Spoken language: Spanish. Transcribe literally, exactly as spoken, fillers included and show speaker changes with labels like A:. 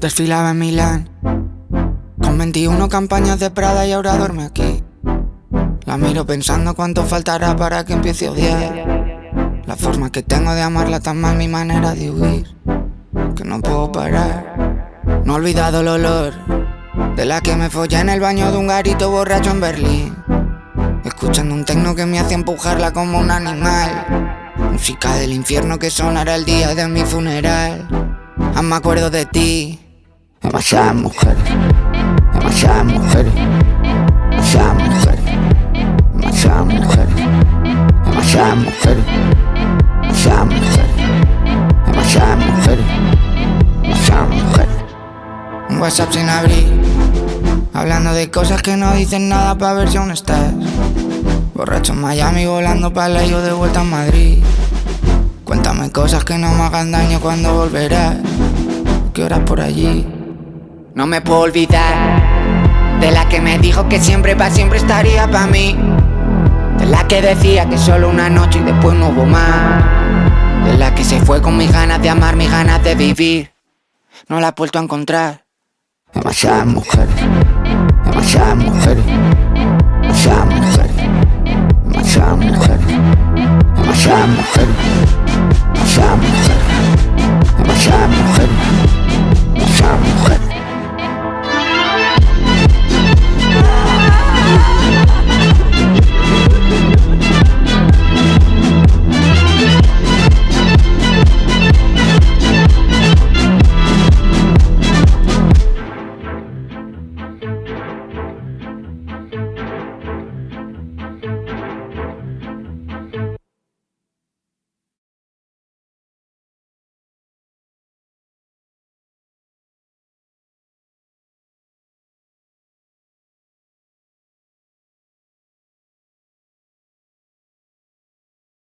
A: Desfilaba en Milán con veintiuno campañas de Prada y ahora duerme aquí. La miro pensando cuánto faltará para que empiece a odiar la forma que tengo de amarla, tan mal mi manera de huir, que no puedo parar. No he olvidado el olor de la que me follé en el baño de un garito borracho en Berlín, escuchando un tecno que me hacía empujarla como un animal. Música del infierno que sonará el día de mi funeral. Aún me acuerdo de ti. Demasiadas mujeres, demasiadas mujeres, demasiadas mujeres, demasiadas mujeres, demasiadas mujeres, demasiadas mujeres, demasiadas mujeres, demasiadas mujeres. Un WhatsApp sin abrir, hablando de cosas que no dicen nada pa' ver si aún estás. Borracho en Miami, volando pa' la yo de vuelta a Madrid. Cuéntame cosas que no me hagan daño cuando volverás. ¿Qué horas por allí? No me puedo olvidar de la que me dijo que siempre pa' siempre estaría pa' mí, de la que decía que solo una noche y después no hubo más, de la que se fue con mis ganas de amar, mis ganas de vivir. No la he vuelto a encontrar. Demasiadas mujeres, demasiadas mujeres, demasiadas mujeres.